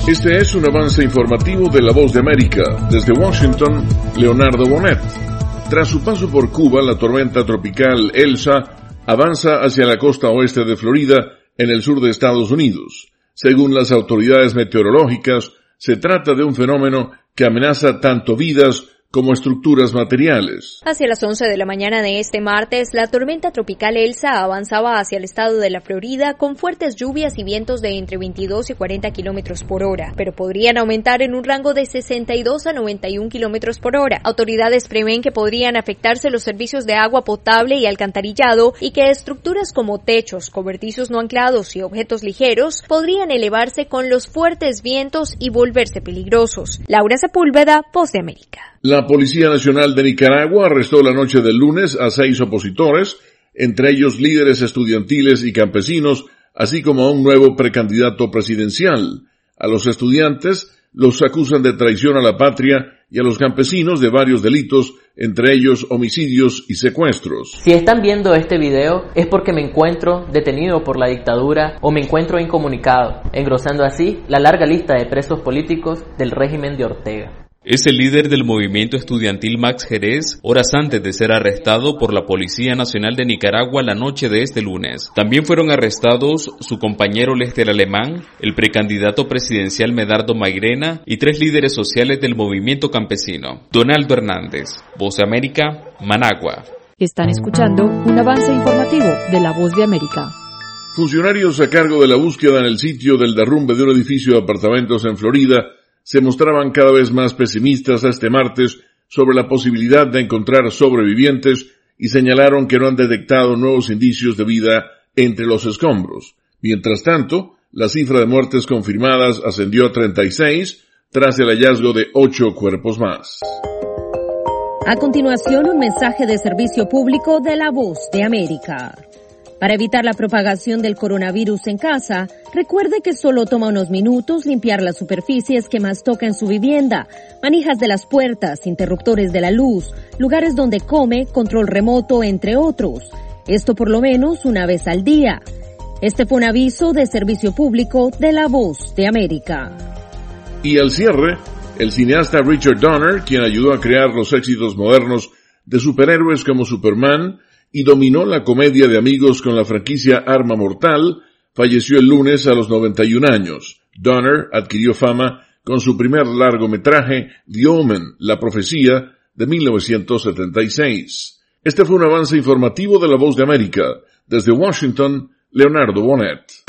Este es un avance informativo de La Voz de América. Desde Washington, Leonardo Bonet. Tras su paso por Cuba, la tormenta tropical Elsa avanza hacia la costa oeste de Florida, en el sur de Estados Unidos. Según las autoridades meteorológicas, se trata de un fenómeno que amenaza tanto vidas como estructuras materiales. Hacia las 11 de la mañana de este martes, la tormenta tropical Elsa avanzaba hacia el estado de la Florida con fuertes lluvias y vientos de entre 22 y 40 kilómetros por hora, pero podrían aumentar en un rango de 62 a 91 kilómetros por hora. Autoridades prevén que podrían afectarse los servicios de agua potable y alcantarillado y que estructuras como techos, cobertizos no anclados y objetos ligeros podrían elevarse con los fuertes vientos y volverse peligrosos. Laura Sepúlveda, Voz de América. La Policía Nacional de Nicaragua arrestó la noche del lunes a 6 opositores, entre ellos líderes estudiantiles y campesinos, así como a un nuevo precandidato presidencial. A los estudiantes los acusan de traición a la patria y a los campesinos de varios delitos, entre ellos homicidios y secuestros. Si están viendo este video es porque me encuentro detenido por la dictadura o me encuentro incomunicado, engrosando así la larga lista de presos políticos del régimen de Ortega. Es el líder del movimiento estudiantil Max Jerez, horas antes de ser arrestado por la Policía Nacional de Nicaragua la noche de este lunes. También fueron arrestados su compañero Lester Alemán, el precandidato presidencial Medardo Mairena y 3 líderes sociales del movimiento campesino. Donaldo Hernández, Voz de América, Managua. Están escuchando un avance informativo de La Voz de América. Funcionarios a cargo de la búsqueda en el sitio del derrumbe de un edificio de apartamentos en Florida se mostraban cada vez más pesimistas este martes sobre la posibilidad de encontrar sobrevivientes y señalaron que no han detectado nuevos indicios de vida entre los escombros. Mientras tanto, la cifra de muertes confirmadas ascendió a 36 tras el hallazgo de 8 cuerpos más. A continuación, un mensaje de servicio público de La Voz de América. Para evitar la propagación del coronavirus en casa, recuerde que solo toma unos minutos limpiar las superficies que más toca en su vivienda, manijas de las puertas, interruptores de la luz, lugares donde come, control remoto, entre otros. Esto por lo menos una vez al día. Este fue un aviso de servicio público de La Voz de América. Y al cierre, el cineasta Richard Donner, quien ayudó a crear los éxitos modernos de superhéroes como Superman, y dominó la comedia de amigos con la franquicia Arma Mortal, falleció el lunes a los 91 años. Donner adquirió fama con su primer largometraje, The Omen, La Profecía, de 1976. Este fue un avance informativo de La Voz de América. Desde Washington, Leonardo Bonet.